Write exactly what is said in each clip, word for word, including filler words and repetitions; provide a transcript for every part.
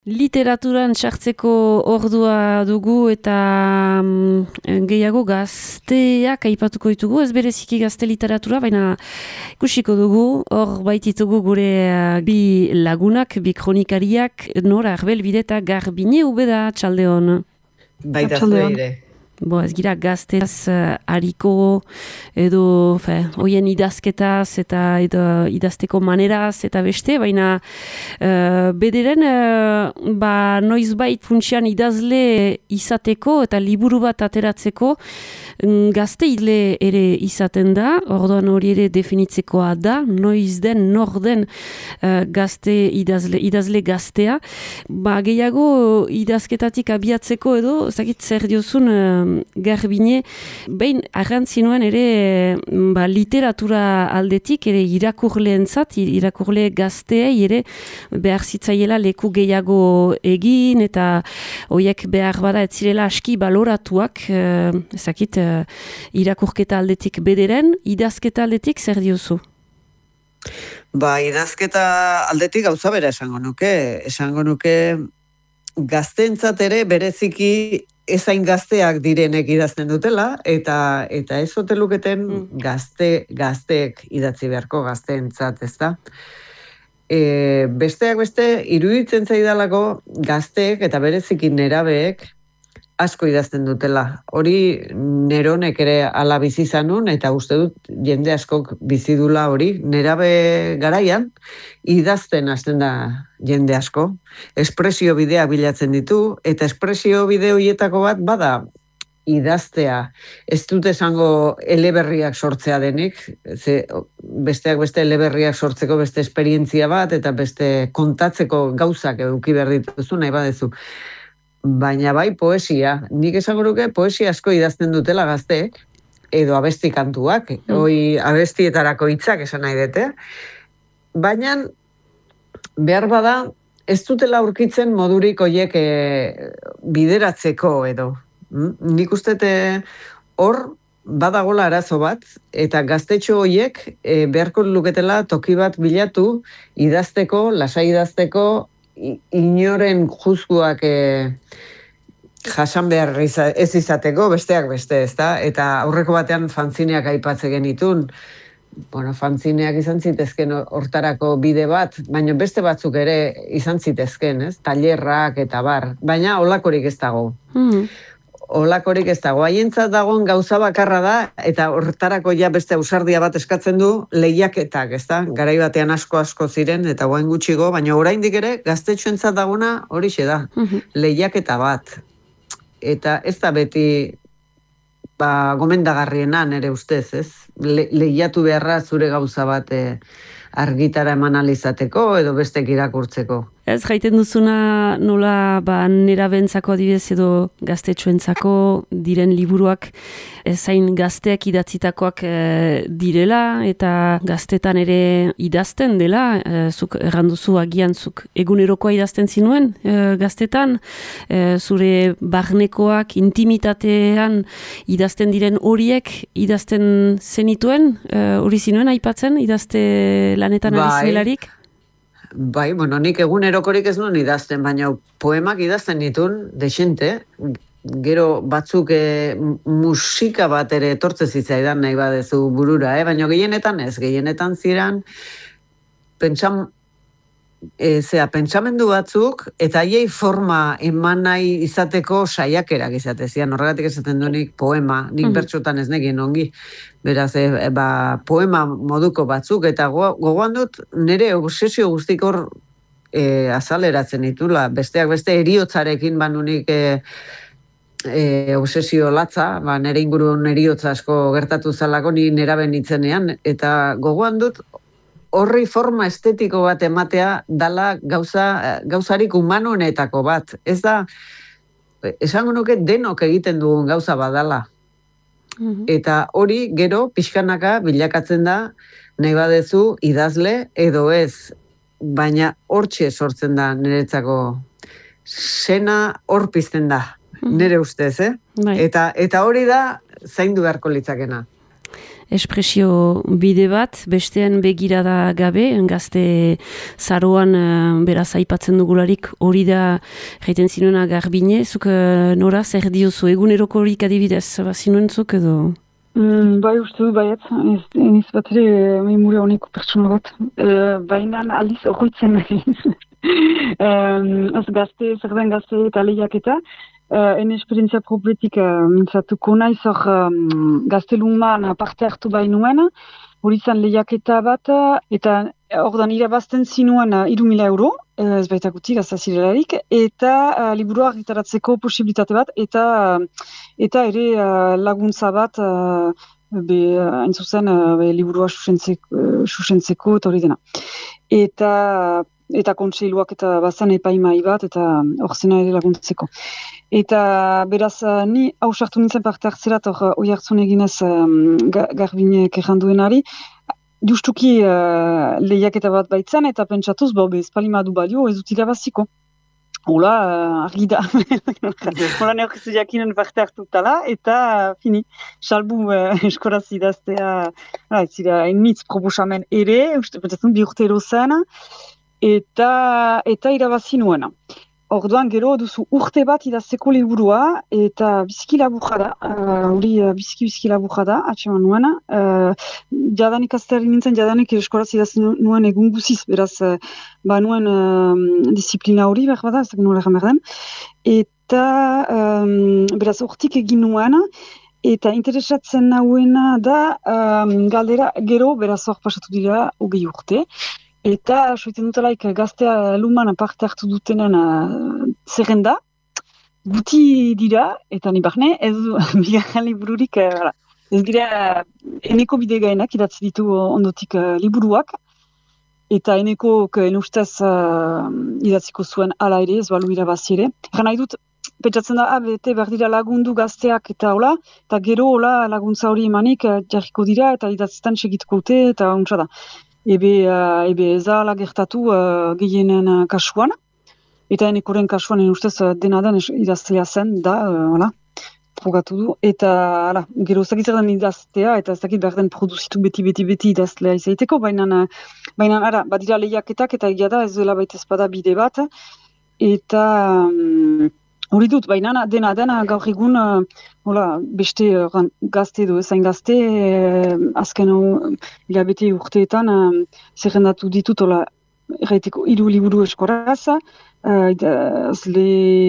Literaturan sartzeko ordua dugu eta mm, gehiago gazteak aipatuko ditugu, ez bereziki gazte literatura, baina ikusiko dugu, hor baititugu gure uh, bi lagunak, bi kronikariak, Nora Arbelbide eta Garbine Ubeda, txaldeon. Baita zueire. Bo, ez gira gazteaz uh, hariko edo fe, hoien idazketaz eta edo, idazteko maneraz eta beste, baina uh, bederen uh, ba, noizbait funtsian idazle izateko eta liburu bat ateratzeko um, gazte idle ere izaten da, orduan hori ere definitzekoa da, noiz den, nor den uh, gazte idazle, idazle gaztea. Ba, gehiago idazketatik abiatzeko edo, zakit zer diozun uh, Garbine, behin arrantzinuen ere ba, literatura aldetik, ere irakurleentzat, irakurle gazteei ere behar zitzaiela leku gehiago egin, eta horiek behar bada ez zirela aski baloratuak, eh, ezakit, eh, irakurketa aldetik bederen, idazketa aldetik zer diozu? Ba, idazketa aldetik gauza bera esango nuke, esango nuke gazteentzat ere bereziki ezain gazteak direnek idazten dutela, eta eta ez ote luketen gazte, gazteek idatzi beharko gazteentzat, ez da? E, besteak beste, iruditzen zaidalako gazteek eta bereziki nerabeek asko idazten dutela. Hori neronek ere ala bizi zanun, eta uste dut jende askok bizi dula hori. Nerabe garaian, idazten hasten da jende asko. Espresio bidea bilatzen ditu, eta espresio bide horietako bat bada idaztea. Ez dut esango eleberriak sortzea denik, ze besteak beste eleberriak sortzeko beste esperientzia bat, eta beste kontatzeko gauzak eduki behar dituzu, nahi badezu. Baina bai poesia, nik esango nuke poesia asko idazten dutela gazteek, edo abesti kantuak, mm. hoi abestietarako hitzak esan nahi dute, baina behar bada ez dutela aurkitzen modurik hoiek e, bideratzeko edo. Mm? Nik uste hor badagola arazo bat, eta gaztetxo hoiek e, beharko luketela toki bat bilatu idazteko, lasai idazteko, inoren juzguak e, jasan behar ez izateko, besteak beste, ezta? Eta aurreko batean fantzineak aipatze genitun, bueno, fantzineak izan zitezken hortarako bide bat, baina beste batzuk ere izan zitezken, ez? Tailerrak eta bar, baina holakorik ez dago. Mm. Holakorik ez dago. Haientzat dagoen gauza bakarra da, eta hortarako ja beste ausardia bat eskatzen du lehiaketak, ezta? Garai batean asko-asko ziren, eta guain gutxigo, baina oraindik ere gaztetxoentzat dagona horixe da, uh-huh. lehiaketa bat. Eta ez da beti ba, gomendagarriena nere ustez, ez? Le, lehiatu beharra zure gauza bat e, argitara eman alizateko edo bestek irakurtzeko. Ez, jaiten duzuna nola ba, nerabentzako adibidez edo gaztetxoentzako diren liburuak ezain gazteak idatzitakoak e, direla eta gaztetan ere idazten dela, e, zuk erranduzu agian zuk egunerokoa idazten zinuen e, gaztetan, e, zure barnekoak intimitatean idazten diren horiek idazten zenituen, hori e, zinuen aipatzen idazte lanetan bai. ari zirelarik? Bai, bueno, nik egunerokorik ez nuen idazten, baina poemak idazten ditun, desente, gero batzuk e, musika bat ere etortze zitzaidan nahi badezu burura, eh? Baina gehienetan ez, gehienetan ziren, pentsam, e, zera, pentsamendu batzuk, eta haiei forma eman nahi izateko saiakerak izatezian, horregatik esaten duenik poema, nik mm-hmm. bertxotan ez negin ongi, beraz, e, ba, poema moduko batzuk, eta go, gogoan dut nire obsesio guztik hor e, azaleratzen ditula, besteak beste eriotzarekin banunik e, e, obsesio latza, ba, nire ingurun eriotza asko gertatu zalako ni neraben itzenean, eta gogoan dut horri forma estetiko bat ematea dala gauza, gauzarik humanoenetako bat. Ez da, esango nuke denok egiten dugun gauza badala. Mm-hmm. Eta hori gero pixkanaka bilakatzen da nahi badezu idazle edo ez, baina hortxe sortzen da niretzako sena hor pizten da, mm-hmm. nire ustez, eh? Bai. Eta, eta hori da zaindu beharko litzakena. espresio bide bat, bestean begirada gabe, gazte zaroan uh, beraz aipatzen dugularik hori da jaiten zinuena Garbine, zuk uh, nora zer diozu, eguneroko horik adibidez, bazinuen zuk edo? Mm, bai, uste du, baiet, ez, eniz bat ere memure honeko pertsona bat, e, baina aldiz horretzen nahiz. Ez gazte, zer den gazte eta lehiaketa, uh, en esperientzia propretik uh, mintzatuko naiz hor um, gazteluman parte hartu bainuen, hori izan lehiaketa bat, eta ordan irabazten zinuen uh, iru mila euro, ez baitakutik, azazirelarik, eta uh, liburua argitaratzeko posibilitate bat, eta uh, eta ere uh, laguntza bat, uh, be, uh, hain zuzen, uh, be, liburua susentzeko, susentzeko eta hori dena. Eta, eta kontseiluak eta bazen epaimai bat, eta hor zena ere laguntzeko. Eta beraz, uh, ni hau sartu nintzen parte hartzerat, hor oi hartzun eginez um, Garbinek erranduenari, justuki uh, lehiaketa bat baitzen, eta pentsatuz, bo, bez palimadu balio, ez dut irabaziko. Hola, uh, argi da. Hola, neokizu jakinen parte hartutala, eta uh, fini. Salbu uh, eskoraz idaztea, uh, ez zira, enitz proposamen ere, uste, pentsatzen bi urte zen, eta, eta irabazi nuena. Orduan gero duzu urte bat idazteko liburua, eta biziki laburra da, hori uh, biziki biziki laburra da, atxeman nuena. Uh, jadanik azterri nintzen, jadanik eskoraz idazten nuen egun guziz, beraz, uh, ba nuen uh, disiplina hori, behar bada, ez da nola egan behar den. Eta, um, beraz, urtik egin nuen, eta interesatzen nauena da, um, galdera gero, beraz, hor pasatu dira, hogei urte. Eta, soiten dutelaik, gaztea luman parte hartu dutenen uh, zerrenda, guti dira, eta ni barne, ez bigarren libururik, uh, ez dira, eneko bide gainak idatzi ditu ondotik uh, liburuak, eta eneko, en ustez, uh, idatziko zuen ala ere, ez balu irabazi ere. Egan nahi dut, pentsatzen da, ah, bete behar dira lagundu gazteak eta hola, eta gero hola laguntza hori emanik uh, jarriko dira, eta idatzetan segituko dute, eta untsa da. Ebe, uh, ebe ez ala gertatu uh, gehienen uh, kasuan, eta enekoren kasuan en ustez uh, dena den idaztea zen, da, uh, progatu du, eta ala, gero zakitzen den idaztea, eta ez dakit behar den produzitu beti-beti-beti idazlea izaiteko, baina, baina ara, badira lehiaketak, eta egia da ez duela baita ezpada bide bat, eta um, hori dut, baina dena dena gaur egun, uh, hola, beste uh, gazte edo ezain gazte, uh, azken uh, hilabete urteetan uh, zerrendatu ditut, hola, erraiteko hiru liburu eskoraz, uh, azle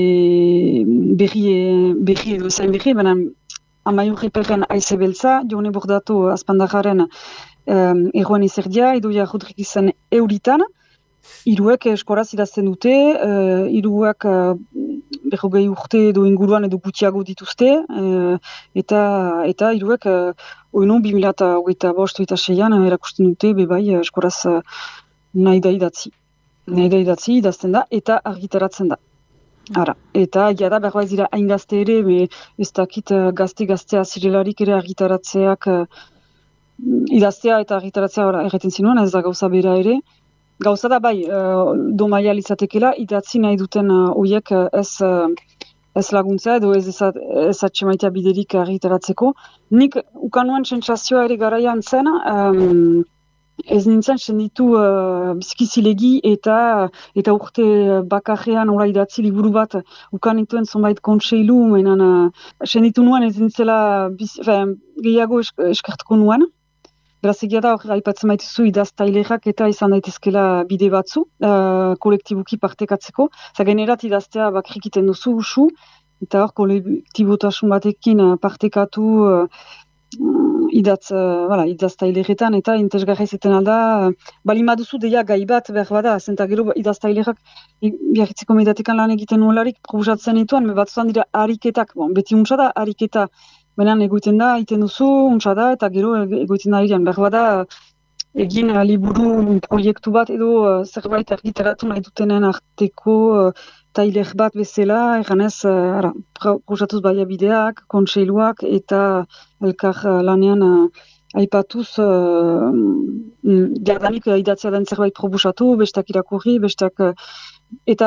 berri, berri edo ezain berri, baina Amaiur Riperren Aize Beltza, Jone Bordato Azpandarraren um, Erroan Izerdia, Idoia Rodriguezen Euritan, hiruek eskoraz idazten dute, uh, hiruak uh, berrogei urte edo inguruan edo gutxiago dituzte, uh, eta eta hiruek uh, oino bi mila hogeita bost eta seian uh, erakusten dute bebai uh, eskoraz uh, nahi da idatzi. Nahi da idatzi idazten da eta argitaratzen da. Ara, eta jada behar dira hain gazte ere, me, ez dakit uh, gazte-gaztea zirelarik ere argitaratzeak uh, idaztea eta argitaratzea erreten zinuen, ez da gauza bera ere. Gauza da bai, uh, domaia litzatekela, idatzi nahi duten horiek uh, ez, uh, ez laguntza edo ez, ez atxemaitea biderik argitaratzeko. Nik ukanuen sentsazioa ere garaian zen, um, ez nintzen senditu uh, bizkizilegi eta eta urte bakarrean ora idatzi liburu bat ukanituen zonbait kontseilu, menan uh, senditu nuen ez nintzela biz, fe, gehiago esk, eskertuko nuen. Beraz egia da hor aipatzen baituzu idaztailerak eta izan daitezkela bide batzu, uh, kolektibuki partekatzeko. Zagenerat idaztea bakrikiten duzu usu, eta hor kolektibotasun batekin partekatu uh, idatz, uh, voilà, idaztaileretan eta interesgarra izaten alda. Uh, balima duzu deia gai bat behar bada, zenta gero idaztailerak biarritzeko mediatekan lan egiten nuelarik proposatzen dituan, me batzuan dira ariketak, bon, beti untsa da ariketa, baina egoiten da, iten duzu, untsa da, eta gero egoiten da irian. Behar bada, egin uh, liburu proiektu bat edo uh, zerbait argitaratu nahi dutenen arteko uh, tailer bat bezala, eganez, uh, proposatuz baliabideak, kontseiluak, eta elkar uh, lanean uh, aipatuz, uh, jadanik uh, idatzea den zerbait proposatu, bestak irakurri, bestak, uh, eta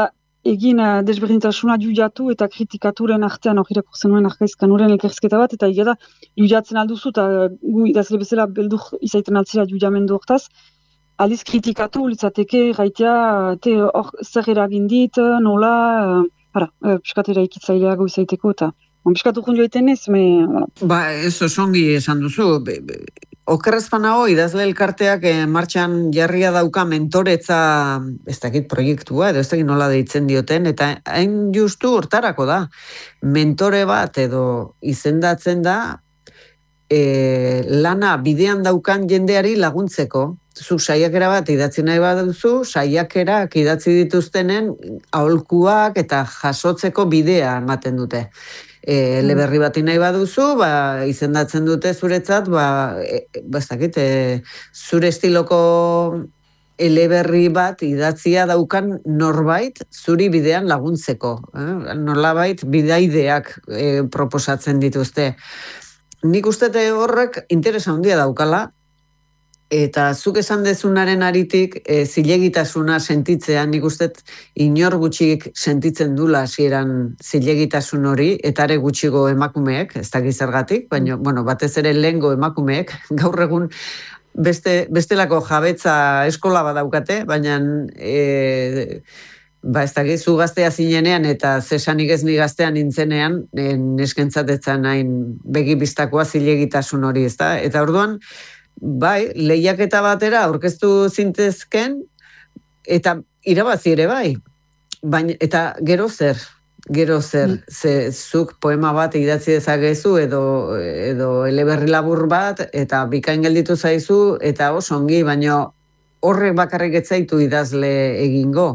egin uh, desberdintasuna judiatu eta kritikaturen artean hor irakurtzen nuen arkaizkan uren elkerzketa bat, eta egia da judiatzen alduzu, eta gu idazle bezala beldur izaiten altzera judiamendu hortaz, aliz kritikatu litzateke gaitea, te hor zer eragin dit, nola, uh, ara, uh, piskat eraikitzaileago izaiteko, eta on piskat urkun joiten ez, me... Voilà. Ba, ez osongi esan duzu, be, be, okerrezpanago idazle elkarteak eh, martxan jarria dauka mentoretza, ez dakit proiektua, edo ez dakit nola deitzen dioten, eta hain justu hortarako da. Mentore bat edo izendatzen da, e, lana bidean daukan jendeari laguntzeko. Zu saiakera bat idatzi nahi baduzu, saiakerak idatzi dituztenen aholkuak eta jasotzeko bidea ematen dute. E, eleberri bat nahi baduzu, ba, izendatzen dute zuretzat, ba, e, ba, ez dakit, e, zure estiloko eleberri bat idatzia daukan norbait zuri bidean laguntzeko. Eh? Nolabait bidaideak e, proposatzen dituzte. Nik uste horrek interesa handia daukala, eta zuk esan dezunaren aritik e, zilegitasuna sentitzea, nik uste inor gutxik sentitzen dula hasieran zilegitasun hori, eta ere gutxigo emakumeek, ez dakiz zergatik, baina bueno, batez ere lehengo emakumeek, gaur egun beste, bestelako jabetza eskola badaukate, baina e, ba ez dakiz zu gaztea zinenean eta zesanik ez ni gaztean nintzenean, e, neskentzatetzan hain begibistakoa zilegitasun hori, ez da? Eta orduan, bai, lehiaketa batera aurkeztu zintezken, eta irabazi ere bai. Baina, eta gero zer, gero zer, mm. ze zuk poema bat idatzi dezakezu edo, edo eleberri labur bat, eta bikain gelditu zaizu, eta oso ongi, baina horrek bakarrik ez zaitu idazle egingo.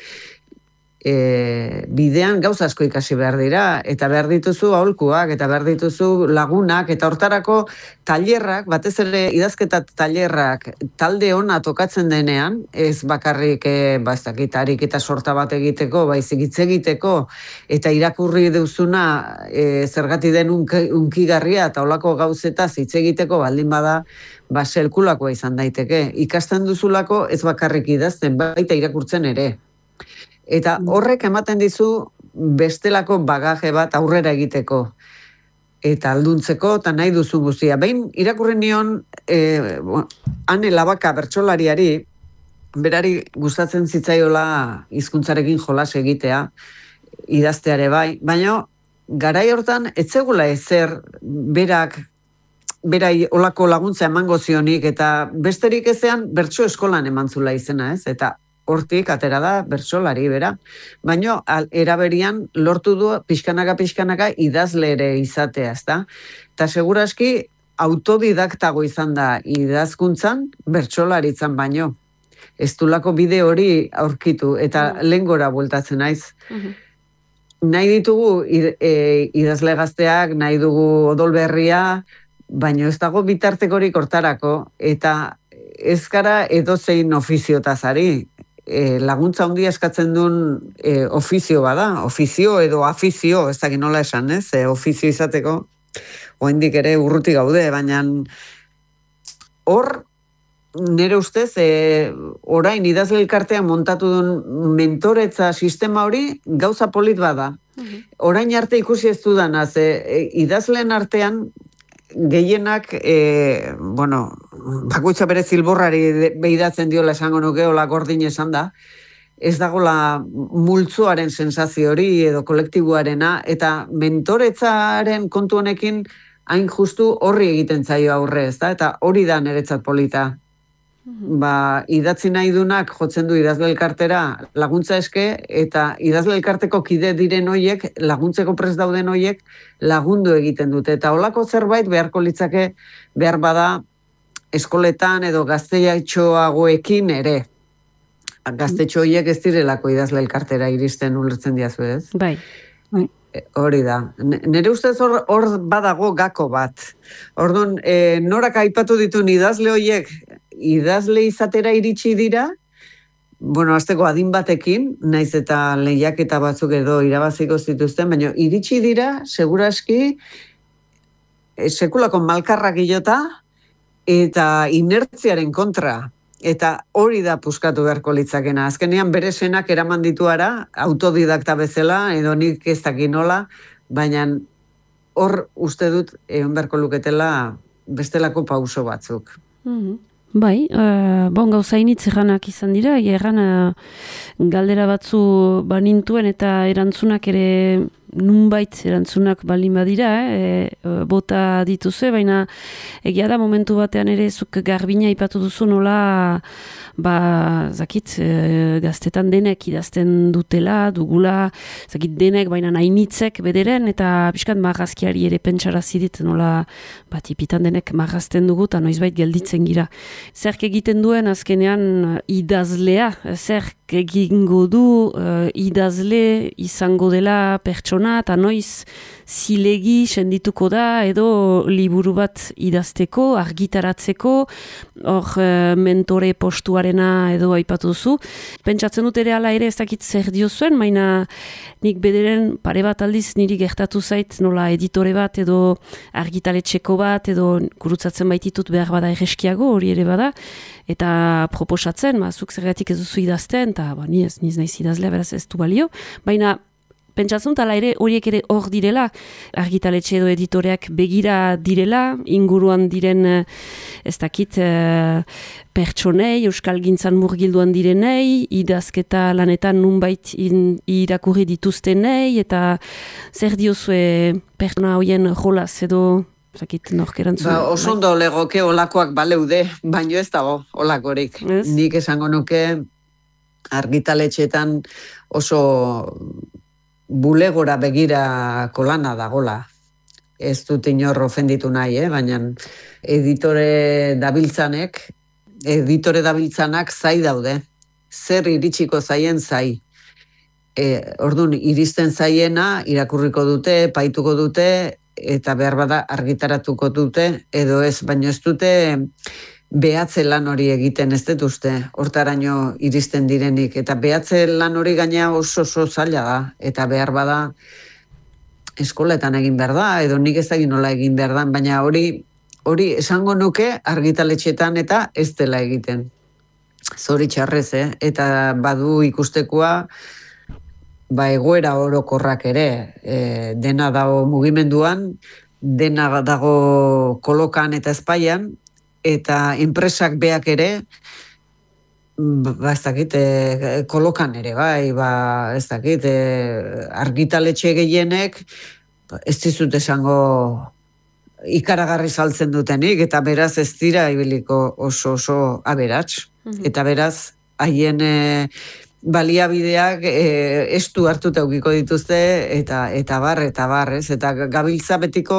E, bidean gauza asko ikasi behar dira, eta behar dituzu aholkuak, eta behar dituzu lagunak, eta hortarako tailerrak, batez ere idazketa tailerrak talde ona tokatzen denean, ez bakarrik e, ba, ez dakit, ariketa sorta bat egiteko, baizik hitz egiteko, eta irakurri duzuna e, zergati den unki, unkigarria, eta olako gauzetaz hitz egiteko baldin bada, ba, selkulakoa izan daiteke. Ikasten duzulako ez bakarrik idazten, baita irakurtzen ere. Eta horrek ematen dizu bestelako bagaje bat aurrera egiteko eta alduntzeko, eta nahi duzu guztia. Behin irakurri nion e, Ane Labaka bertsolariari, berari gustatzen zitzaiola hizkuntzarekin jolas egitea, idazteare bai, baina garai hortan ez zegula ezer berak berai olako laguntza emango zionik, eta besterik ezean bertso eskolan emantzula izena, ez? Eta hortik atera da bertsolari bera. Baina eraberian lortu du pixkanaka pixkanaka idazle ere izatea, ezta? Eta seguraski autodidaktago izan da idazkuntzan bertsolaritzan baino. Ez dulako bide hori aurkitu, eta mm. lehengora bueltatzen naiz. Mm-hmm. Nahi ditugu e, idazle gazteak, nahi dugu odol berria, baina ez dago bitartekorik hortarako, eta ez gara edozein ofiziotaz ari. E, laguntza handia eskatzen duen e, ofizio bada, ofizio edo afizio, ez dakit nola esan, ez? E, ofizio izateko, oraindik ere urruti gaude, baina hor, nire ustez, e, orain idazle elkartean montatu duen mentoretza sistema hori gauza polit bada. Uh-huh. Orain arte ikusi ez dudanaz, e, idazleen artean gehienak, e, bueno, bakoitza bere zilborrari behidatzen diola esango nuke, hola gordin esan da, ez dagola multzoaren sensazio hori edo kolektiboarena, eta mentoretzaren kontu honekin hain justu horri egiten zaio aurre, ez da? Eta hori da niretzat polita. Ba, idatzi nahi dunak jotzen du idazle elkartera laguntza eske, eta idazle elkarteko kide diren hoiek, laguntzeko prest dauden hoiek lagundu egiten dute. Eta holako zerbait beharko litzake behar bada eskoletan edo gazteatxoagoekin ere. Gaztetxo hoiek ez direlako idazle elkartera iristen ulertzen diazu, ez? Bai. Hori da. Nire ustez hor, hor badago gako bat. Orduan, e, norak aipatu ditu idazle hoiek idazle izatera iritsi dira, bueno, azteko adin batekin, naiz eta lehiaketa batzuk edo irabaziko zituzten, baina iritsi dira, seguraski, sekulako malkarrak ilota, eta inertziaren kontra. eta hori da puskatu beharko litzakena. Azkenean bere senak eraman dituara, autodidakta bezala, edo nik ez dakin nola, baina hor uste dut egon beharko luketela bestelako pauso batzuk. Mm-hmm. Bai, uh, bon gauzainitz erranak izan dira, erran uh, galdera batzu banintuen eta erantzunak ere nunbait erantzunak balin badira, eh? e, bota dituzue, baina egia da momentu batean ere zuk garbina ipatu duzu nola ba, zakit, e, gaztetan denek idazten dutela, dugula, zakit denek, baina nainitzek bederen, eta pixkat marrazkiari ere pentsarazi dit, nola bat ipitan denek marrazten dugu, eta noizbait gelditzen gira. Zerk egiten duen azkenean idazlea, zerk egingo du uh, idazle izango dela pertsona, eta noiz zilegi sendituko da, edo liburu bat idazteko, argitaratzeko, hor uh, mentore postuarena edo aipatu duzu. Pentsatzen dut ere ala ere ez dakit zer diozuen, baina nik bederen pare bat aldiz niri gertatu zait nola editore bat edo argitaletxeko bat edo gurutzatzen baititut behar bada erreskiago, hori ere bada, eta proposatzen, ma, zuk zergatik ez duzu idazten, eta ba, ni ez, niz naiz idazlea, beraz ez du balio, baina pentsatzen dut ala ere horiek ere hor direla, argitaletxe edo editoreak begira direla, inguruan diren ez dakit pertsonei, euskalgintzan murgilduan direnei, idazketa lanetan nunbait in, irakurri dituztenei, eta zer diozue pertsona horien jolaz edo zakit norkerantzun. Ba, oso ondo legoke olakoak baleude, baino ez dago olakorik. Ez? Nik esango nuke argitaletxetan oso bulegora begira kolana dagola. Ez dut inor ofenditu nahi, eh? Baina editore dabiltzanek, editore dabiltzanak zai daude. Zer iritsiko zaien zai. E, orduan, iristen zaiena, irakurriko dute, paituko dute, eta behar bada argitaratuko dute, edo ez, baino ez dute behatze lan hori egiten ez dut uste, hortaraino iristen direnik, eta behatze lan hori gaina oso oso zaila da, eta behar bada eskoletan egin behar da, edo nik ez egin nola egin behar da, baina hori hori esango nuke argitaletxetan eta ez dela egiten. Zoritxarrez, eh? Eta badu ikustekoa ba egoera orokorrak ere, e, dena dago mugimenduan, dena dago kolokan eta espaian, eta enpresak beak ere, ba ez dakit, e, kolokan ere, bai, ba ez dakit, e, argitaletxe gehienek, ez dizut esango ikaragarri saltzen dutenik, eta beraz ez dira ibiliko oso oso aberats, mm-hmm. eta beraz haien e, baliabideak e, estu hartuta eukiko dituzte, eta eta bar, eta bar, ez? Eta gabiltza betiko,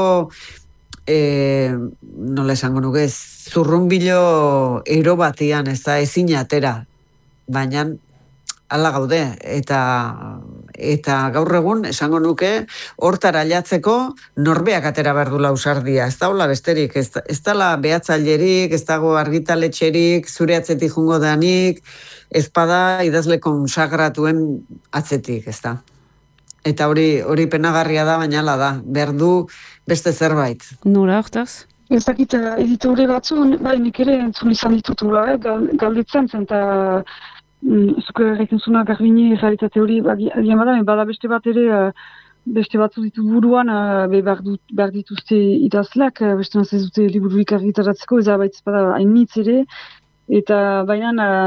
e, nola esango nuke, zurrunbilo ero batian, ez da, ezin atera, baina hala gaude, eta eta gaur egun esango nuke hortara ailatzeko norbeak atera behar dula ausardia, ez da hola besterik, ez, ez dala behatzailerik, ez dago argitaletxerik, zure atzetik jungo danik, ezpada idazle konsagratuen atzetik, ez da. Eta hori hori penagarria da, baina hala da, behar du beste zerbait. Nora, hortaz? Ez dakit, editore batzu, bai, nik ere entzun izan ditutula, eh? Galditzen zen, eta zuke egiten zuna garbini realitate hori, agian bada, bada beste bat ere, beste batzu ditu buruan, behar dituzte idazleak, beste ez dute libururik argitaratzeko, ez abaitzez bada hainitz ere, eta baina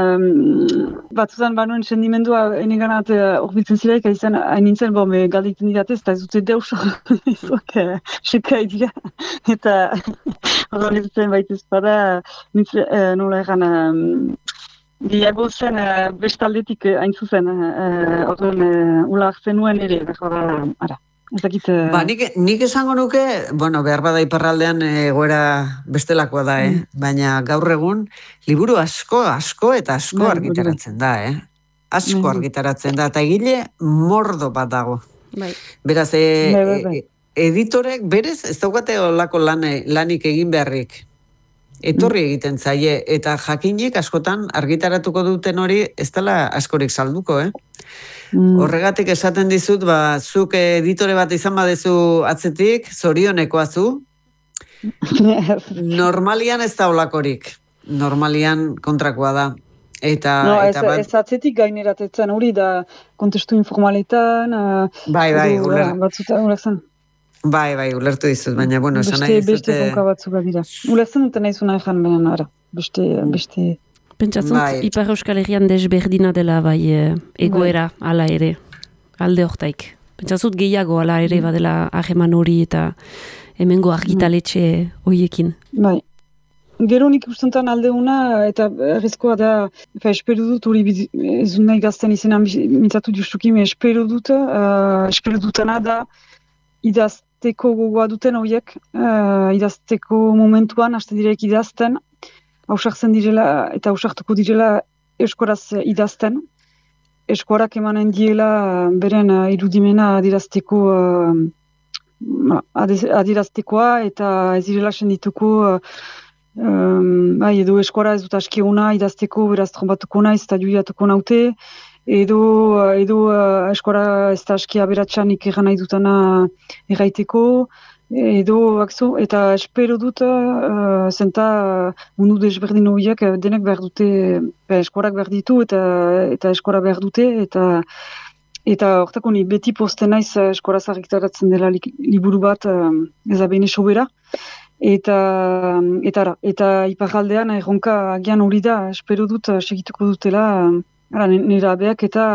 batzutan banuen sendimendua eneganat horbiltzen zilaik, hain nintzen, bon, galditzen diratez, eta ez dute deus horizuak sekai dira, eta horretzen baitez bada, nola egan, gehiago zen bestaldetik hain zuzen, horren ula hartzen nuen ere, ara. Ba, nik, nik esango nuke, bueno, behar bada iparraldean egoera bestelakoa da, eh? Mm. Baina gaur egun, liburu asko, asko eta asko bai, argitaratzen da, eh? Asko bai, argitaratzen da, eta egile mordo bat dago. Bai. Beraz, e, bai, bai, bai. editorek berez ez daukate olako lan, lanik egin beharrik. Etorri mm. egiten zaie, eta jakinik askotan argitaratuko duten hori ez dela askorik salduko, eh? Horregatik esaten dizut, ba, zuk editore bat izan badezu atzetik, zorionekoa zu, normalian ez da olakorik. normalian kontrakoa da. Eta, no, eta ez, bat... ez atzetik gaineratetzen hori da kontestu informaletan, uh, bai, bai, edo, uler... uh, batzuta, ulertzen. Bai, bai, ulertu dizut, baina, bueno, esan beste, nahi dizute... Beste konka batzuk dira. Ulertzen duten nahi zuna ezan, baina, ara, beste... beste... Pentsatzen, bai. Ipar Euskal Herrian desberdina dela bai egoera, bai. Ala ere, alde hortaik. Pentsatzut gehiago ala ere mm. badela aheman hori eta hemengo argitaletxe horiekin. Bai. Gero nik ustentan aldeuna, eta errezkoa da, efa, espero dut, hori ez nahi gazten izenan mintzatu justuki, me espero dut, uh, espero dutena da, idazteko gogoa duten horiek, uh, idazteko momentuan, hasten direk idazten, hausartzen direla, eta hausartuko direla eskoraz idazten, eskorak emanen diela beren uh, irudimena adirazteko uh, adiraztekoa, eta ez direla sendituko uh, Um, bai, edo eskora ez dut aski ona idazteko, beraz trombatuko naiz eta juiatuko naute, edo, edo uh, eskora ez da aski aberatxanik egan nahi dutana erraiteko, edo akzo, eta espero dut uh, zenta uh, mundu desberdin horiek denek behar dute, be, eskorak behar ditu eta, eta eskora behar dute, eta eta hortako ni beti posten naiz eskora zarriktaratzen dela li, liburu bat uh, ez da bene sobera. Eta, eta, eta iparraldean erronka agian hori da, espero dut segituko dutela, ara, nire abeak eta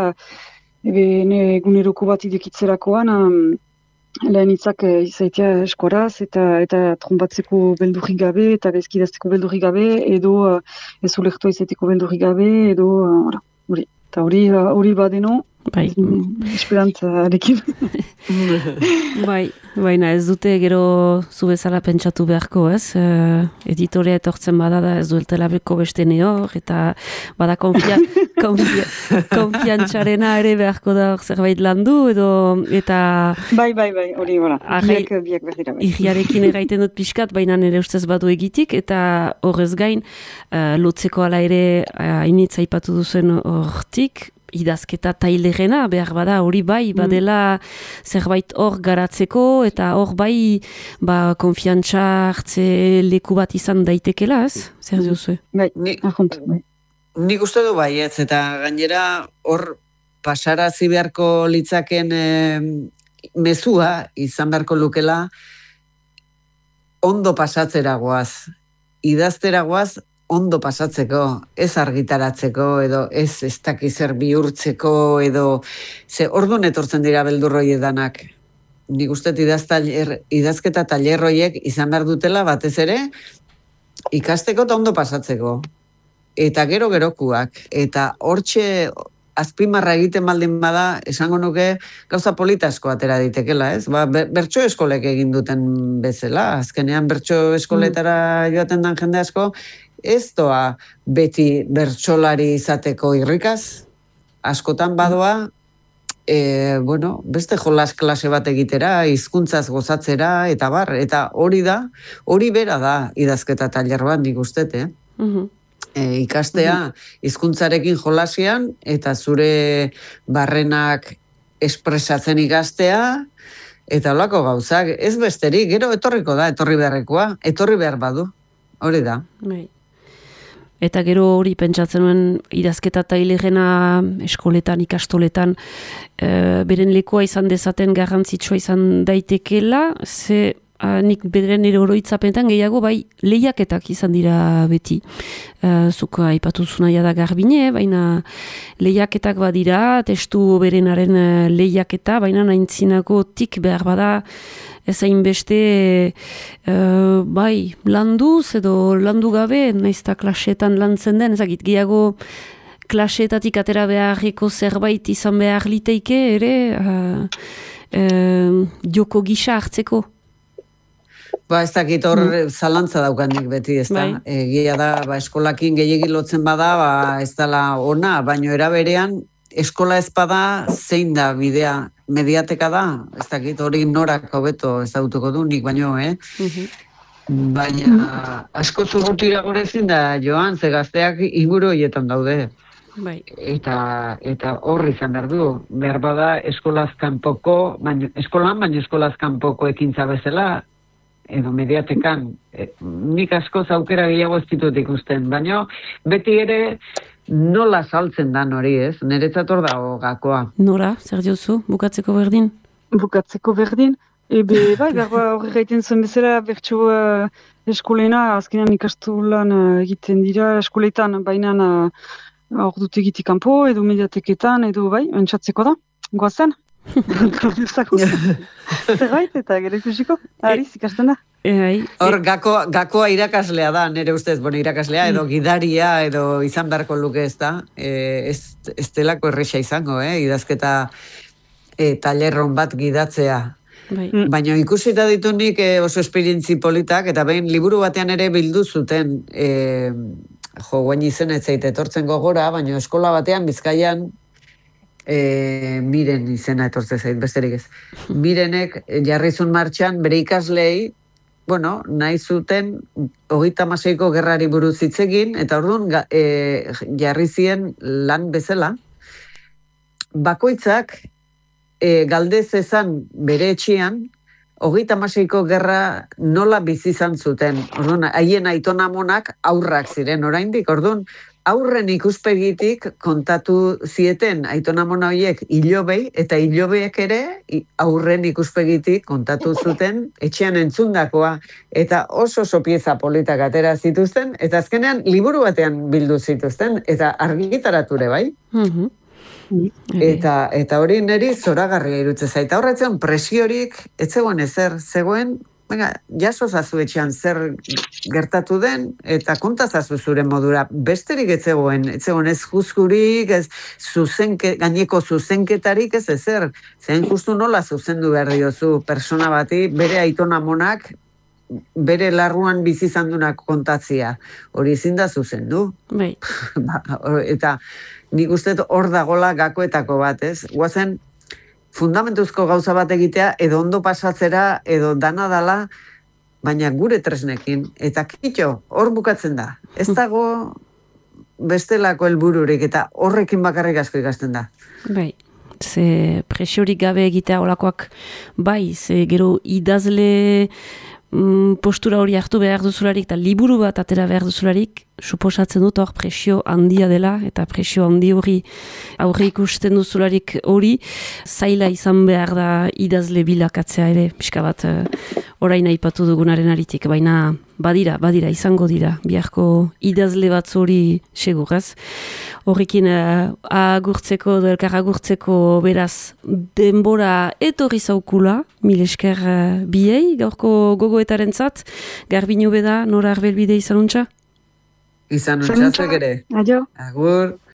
eguneroko bat idekitzerakoan, lehen hitzak izaitea eskoraz, eta, eta trombatzeko beldurrik gabe, eta gaizkidazteko beldurrik gabe, edo ez ulertua izaiteko beldurrik gabe, edo hori. Eta hori, hori badeno, bai. Esperantzarekin. bai, baina ez dute gero zu bezala pentsatu beharko, ez? Uh, editorea etortzen bada da ez dueltela beko beste neor, eta bada konfia, konfia, konfiantzarena ere beharko da zerbait landu, edo, eta... Bai, bai, bai, hori, bora, biak, biak berdira. Bai. Ihiarekin eraiten dut pixkat, baina nire ustez badu egitik, eta horrez gain, uh, lotzeko ala ere hainitz uh, aipatu duzen hortik, idazketa tailerena, behar bada, hori bai, badela zerbait hor garatzeko, eta hor bai, ba, konfiantza hartze leku bat izan daitekela, ez? Zer diozue? Bai, ahont, bai. Nik uste du bai, ez, eta gainera hor pasarazi beharko litzaken e, mezua izan beharko lukela ondo pasatzeragoaz, idazteragoaz ondo pasatzeko, ez argitaratzeko, edo ez ez dakizer bihurtzeko, edo ze orduan etortzen dira beldurroi edanak. Nik uste idazketa tailerroiek izan behar dutela batez ere, ikasteko eta ondo pasatzeko. Eta gero gerokuak. Eta hortxe azpimarra egiten baldin bada, esango nuke gauza politasko atera ditekela, ez? Ba, bertso eskolek egin duten bezala, azkenean bertso eskoletara joaten dan jende asko, ez doa beti bertsolari izateko irrikaz, askotan badoa, e, bueno, beste jolas klase bat egitera, hizkuntzaz gozatzera, eta bar, eta hori da, hori bera da idazketa tailer bat nik ustet, eh? Uh-huh. E, ikastea hizkuntzarekin jolasian, eta zure barrenak espresatzen ikastea, eta holako gauzak, ez besterik, gero etorriko da, etorri beharrekoa, etorri behar badu, hori da. Bai. Eta gero hori pentsatzen nuen idazketa tailerena eskoletan, ikastoletan, e, beren lekua izan dezaten garrantzitsua izan daitekela, ze a, nik beren ere oroitzapenetan gehiago bai lehiaketak izan dira beti. E, zuk aipatu zunaia da Garbine, baina lehiaketak badira, testu berenaren lehiaketa, baina naintzinako tik behar bada, ezain beste uh, bai, landuz edo landu gabe, naizta klaseetan lantzen den, ezagit, gehiago klaseetatik atera beharreko zerbait izan behar liteike ere, uh, uh, joko gisa hartzeko. Ba, ez dakit hor mm. zalantza daukanik beti, ez da. Bai. Egia da, ba, eskolakin gehiagin lotzen bada, ba, ez dala ona, baino eraberean, eskola ez bada zein da bidea, mediateka da, ez dakit hori norak hobeto ez dautuko du, nik baino, eh? Uh-huh. Baina asko zurrutira gore ezin da joan, ze gazteak inguru horietan daude. Bai. Eta, eta horri izan behar du, behar bada eskolaz kanpoko, baino, eskolan, baina eskolaz kanpoko ekintza bezala, edo mediatekan, e, nik askoz aukera gehiago ez ditut ikusten, baina beti ere nola saltzen dan hori, ez? Niretzat hor dago gakoa. Nora, zer diozu, bukatzeko berdin? Bukatzeko berdin. Ebe, bai, berba horri gaiten zuen bezala, bertso uh, eskolena, azkenean ikastolan uh, egiten dira eskoletan, baina uh, hor dut egitik kanpo, edo mediateketan, edo bai, entzatzeko da, goazen. Zerbait, eta gero ikusiko, ariz ikasten da. E, Hor, gako, gakoa irakaslea da, nire ustez, bueno, irakaslea, edo gidaria, edo izan beharko luke ez da, e, ez, ez delako erresa izango, eh? Idazketa e, talerron bat gidatzea. Bai. Baina ikusita ditu nik e, oso esperientzi politak, eta behin liburu batean ere bildu zuten, e, jo, guain izen ez zait etortzen gogora, baina eskola batean Bizkaian, e, miren izena etortzen zait, besterik ez. Mirenek jarrizun martxan bere ikaslei, bueno, nahi zuten hogeita hamaseiko gerrari buruz hitz egin, eta orduan e, jarri zien lan bezala. Bakoitzak e, galdez ezan bere etxean, hogeita hamaseiko gerra nola bizi izan zuten. Orduan, haien aitonamonak aurrak ziren oraindik. Orduan, aurren ikuspegitik kontatu zieten aitonamona horiek ilobei, eta ilobeek ere aurren ikuspegitik kontatu zuten etxean entzundakoa, eta oso oso pieza politak atera zituzten, eta azkenean liburu batean bildu zituzten, eta argitarature bai. Mhm. Eta, eta hori niri zoragarria irutze zait. Horretzen presiorik, ez zegoen ezer, zegoen, venga, jaso zazu etxean zer gertatu den, eta kontazazu zure modura. Besterik ez zegoen, ez zegoen ez juzkurik, ez zuzenke, gaineko zuzenketarik, ez ezer. Zen justu nola zuzendu behar diozu persona bati, bere aitonamonak, bere larruan bizi izan duenak kontatzia. Hori ezin da zuzendu. Bai. Eta nik uste hor dagola gakoetako bat, ez? Guazen, fundamentuzko gauza bat egitea, edo ondo pasatzera, edo dana dala, baina gure tresnekin. Eta kitxo, hor bukatzen da. Ez dago bestelako helbururik, eta horrekin bakarrik asko ikasten da. Bai. Ze presiorik gabe egitea olakoak bai, ze gero idazle mm, postura hori hartu behar duzularik, eta liburu bat atera behar duzularik, suposatzen dut hor presio handia dela, eta presio handi hori aurre ikusten duzularik hori, zaila izan behar da idazle bilakatzea ere, pixka bat uh, orain aipatu dugunaren aritik, baina badira, badira, izango dira, biharko idazle bat hori segur, ez? Horrekin uh, agurtzeko, elkar agurtzeko beraz denbora etorri zaukula, mil esker uh, biei, gaurko gogoetaren zat, Garbino beda, Nora Arbelbide izan untxa? Izan untxazek ere. Adio. Agur.